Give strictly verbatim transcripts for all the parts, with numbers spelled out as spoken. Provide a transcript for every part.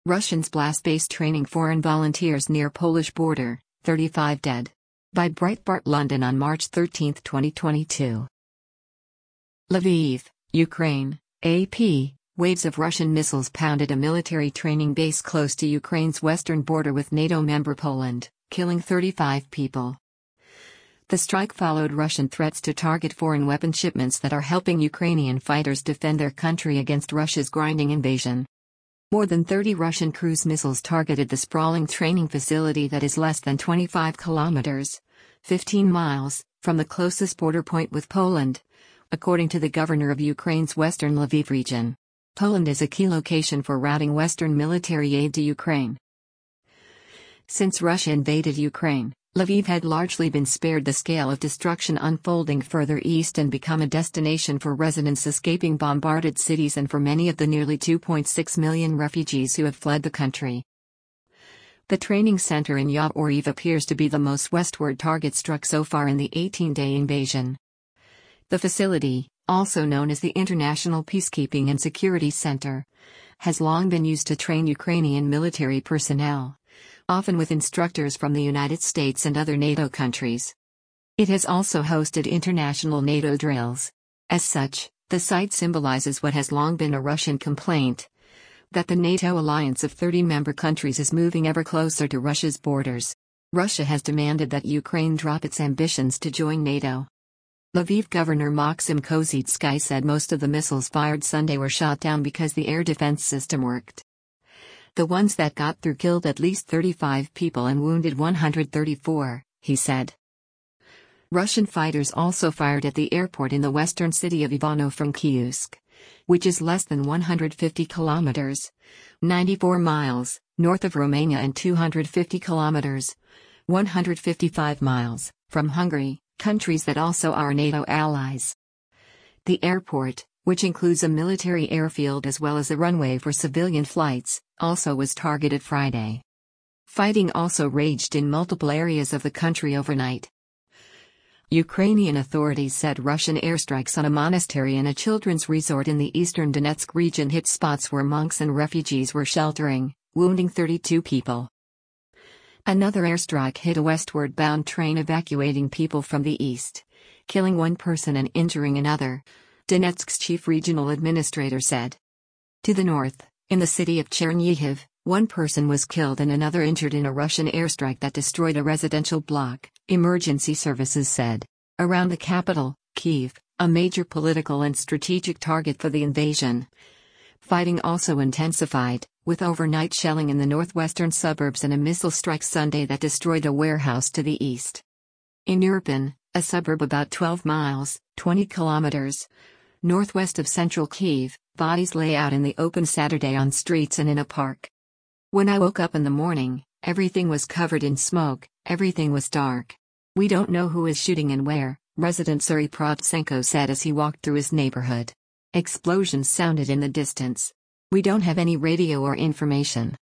Russians blast base training foreign volunteers near Polish border, thirty-five dead. By Breitbart London on March thirteenth, twenty twenty-two. Lviv, Ukraine, A P. Waves of Russian missiles pounded a military training base close to Ukraine's western border with NATO member Poland, killing thirty-five people. The strike followed Russian threats to target foreign weapon shipments that are helping Ukrainian fighters defend their country against Russia's grinding invasion. More than thirty Russian cruise missiles targeted the sprawling training facility that is less than twenty-five kilometers, fifteen miles, from the closest border point with Poland, according to the governor of Ukraine's western Lviv region. Poland is a key location for routing Western military aid to Ukraine. Since Russia invaded Ukraine, Lviv had largely been spared the scale of destruction unfolding further east and become a destination for residents escaping bombarded cities and for many of the nearly two point six million refugees who have fled the country. The training center in Yavoriv appears to be the most westward target struck so far in the eighteen-day invasion. The facility, also known as the International Peacekeeping and Security Center, has long been used to train Ukrainian military personnel, often with instructors from the United States and other NATO countries. It has also hosted international NATO drills. As such, the site symbolizes what has long been a Russian complaint, that the NATO alliance of thirty member countries is moving ever closer to Russia's borders. Russia has demanded that Ukraine drop its ambitions to join NATO. Lviv Governor Maxim Kozitsky said most of the missiles fired Sunday were shot down because the air defense system worked. The ones that got through killed at least thirty-five people and wounded one hundred thirty-four, he said. Russian fighters also fired at the airport in the western city of Ivano-Frankivsk, which is less than one hundred fifty kilometers, ninety-four miles, north of Romania and two hundred fifty kilometers, one hundred fifty-five miles, from Hungary, countries that also are NATO allies. The airport, which includes a military airfield as well as a runway for civilian flights, also was targeted Friday. Fighting also raged in multiple areas of the country overnight. Ukrainian authorities said Russian airstrikes on a monastery and a children's resort in the eastern Donetsk region hit spots where monks and refugees were sheltering, wounding thirty-two people. Another airstrike hit a westward-bound train evacuating people from the east, killing one person and injuring another, Donetsk's chief regional administrator said. To the north, in the city of Chernihiv, one person was killed and another injured in a Russian airstrike that destroyed a residential block, emergency services said. Around the capital, Kyiv, a major political and strategic target for the invasion, fighting also intensified, with overnight shelling in the northwestern suburbs and a missile strike Sunday that destroyed a warehouse to the east. In Irpin, a suburb about twelve miles, twenty kilometers, northwest of central Kyiv, bodies lay out in the open Saturday on streets and in a park. When I woke up in the morning, everything was covered in smoke, everything was dark. We don't know who is shooting and where, resident Suri Protsenko said as he walked through his neighborhood. Explosions sounded in the distance. We don't have any radio or information.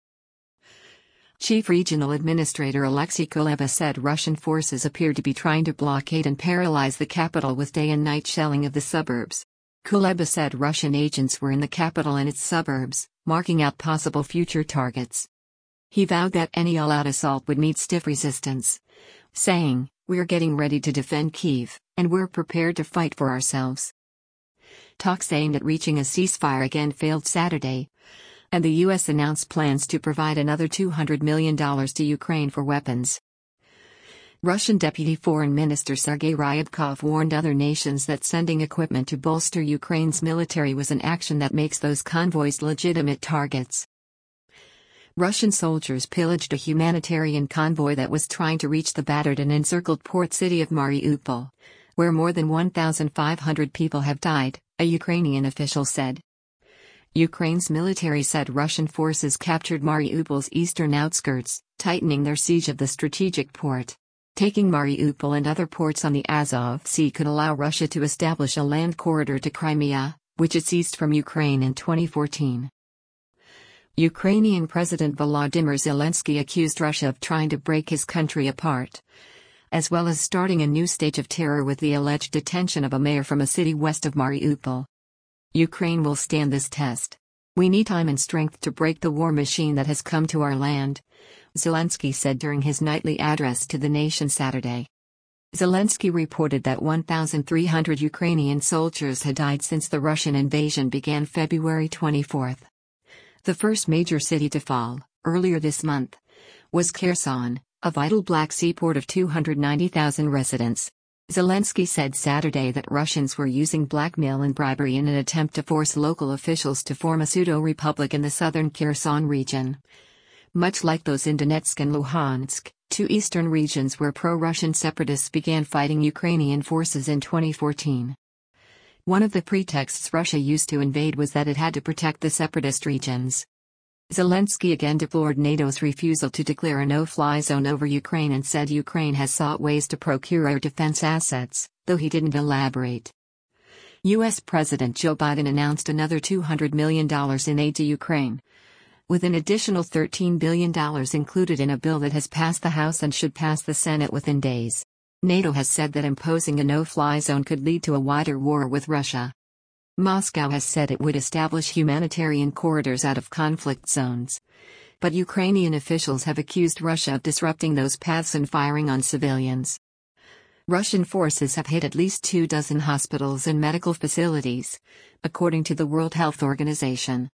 Chief Regional Administrator Alexei Kuleba said Russian forces appear to be trying to blockade and paralyze the capital with day and night shelling of the suburbs. Kuleba said Russian agents were in the capital and its suburbs, marking out possible future targets. He vowed that any all-out assault would meet stiff resistance, saying, "We're getting ready to defend Kyiv, and we're prepared to fight for ourselves." Talks aimed at reaching a ceasefire again failed Saturday, and the U S announced plans to provide another two hundred million dollars to Ukraine for weapons. Russian Deputy Foreign Minister Sergei Ryabkov warned other nations that sending equipment to bolster Ukraine's military was an action that makes those convoys legitimate targets. Russian soldiers pillaged a humanitarian convoy that was trying to reach the battered and encircled port city of Mariupol, where more than one thousand five hundred people have died, a Ukrainian official said. Ukraine's military said Russian forces captured Mariupol's eastern outskirts, tightening their siege of the strategic port. Taking Mariupol and other ports on the Azov Sea could allow Russia to establish a land corridor to Crimea, which it seized from Ukraine in twenty fourteen. Ukrainian President Volodymyr Zelensky accused Russia of trying to break his country apart, as well as starting a new stage of terror with the alleged detention of a mayor from a city west of Mariupol. Ukraine will stand this test. We need time and strength to break the war machine that has come to our land, Zelensky said during his nightly address to the nation Saturday. Zelensky reported that one thousand three hundred Ukrainian soldiers had died since the Russian invasion began February twenty-fourth. The first major city to fall, earlier this month, was Kherson, a vital Black Sea port of two hundred ninety thousand residents. Zelensky said Saturday that Russians were using blackmail and bribery in an attempt to force local officials to form a pseudo-republic in the southern Kherson region. Much like those in Donetsk and Luhansk, two eastern regions where pro-Russian separatists began fighting Ukrainian forces in twenty fourteen. One of the pretexts Russia used to invade was that it had to protect the separatist regions. Zelensky again deplored NATO's refusal to declare a no-fly zone over Ukraine and said Ukraine has sought ways to procure air defense assets, though he didn't elaborate. U S President Joe Biden announced another two hundred million dollars in aid to Ukraine, with an additional thirteen billion dollars included in a bill that has passed the House and should pass the Senate within days. NATO has said that imposing a no-fly zone could lead to a wider war with Russia. Moscow has said it would establish humanitarian corridors out of conflict zones. But Ukrainian officials have accused Russia of disrupting those paths and firing on civilians. Russian forces have hit at least two dozen hospitals and medical facilities, according to the World Health Organization.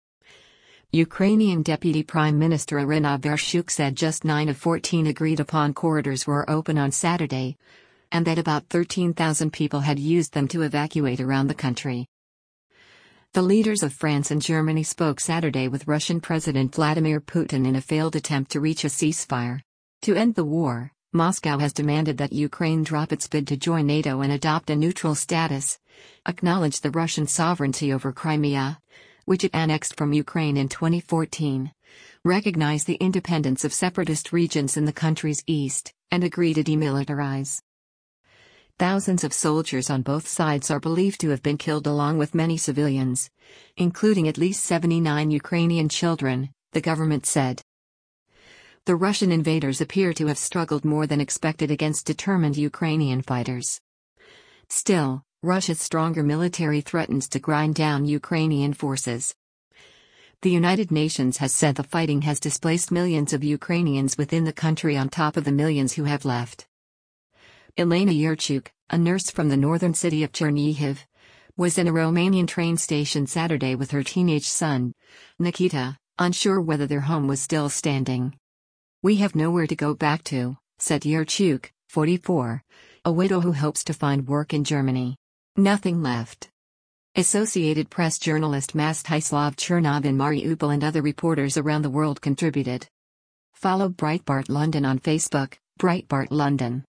Ukrainian Deputy Prime Minister Irina Vereshchuk said just nine of fourteen agreed-upon corridors were open on Saturday, and that about thirteen thousand people had used them to evacuate around the country. The leaders of France and Germany spoke Saturday with Russian President Vladimir Putin in a failed attempt to reach a ceasefire. To end the war, Moscow has demanded that Ukraine drop its bid to join NATO and adopt a neutral status, acknowledge the Russian sovereignty over Crimea, which it annexed from Ukraine in twenty fourteen, recognize the independence of separatist regions in the country's east, and agree to demilitarize. Thousands of soldiers on both sides are believed to have been killed along with many civilians, including at least seventy-nine Ukrainian children, the government said. The Russian invaders appear to have struggled more than expected against determined Ukrainian fighters. Still, Russia's stronger military threatens to grind down Ukrainian forces. The United Nations has said the fighting has displaced millions of Ukrainians within the country on top of the millions who have left. Elena Yurchuk, a nurse from the northern city of Chernihiv, was in a Romanian train station Saturday with her teenage son, Nikita, unsure whether their home was still standing. "We have nowhere to go back to," said Yurchuk, forty-four, a widow who hopes to find work in Germany. "Nothing left." Associated Press journalist Mstislav Chernov in Mariupol and other reporters around the world contributed. Follow Breitbart London on Facebook, Breitbart London.